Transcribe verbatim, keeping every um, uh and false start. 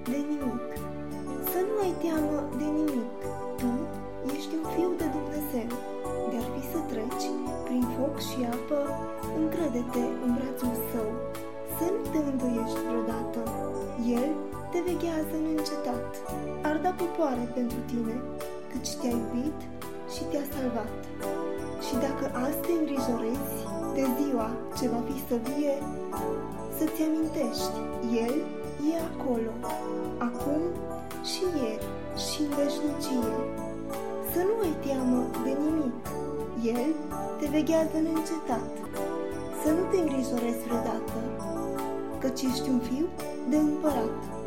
de nimic. Să nu ai teamă de nimic. Tu ești un fiu de Dumnezeu. De-ar fi să treci prin foc și apă, încrede-te în brațul său. Să nu te îndoiești vreodată. El te veghează neîncetat. Ar da popoare pentru tine, căci te-a iubit și te-a salvat. Și dacă azi te îngrijorezi de ziua ce va fi să vie, să-ți amintești, El e acolo, acum și ieri și în veșnicie. Să nu ai teamă de nimic. El te veghează neîncetat. Să nu te îngrijorezi vreodată, căci ești un fiu de împărat.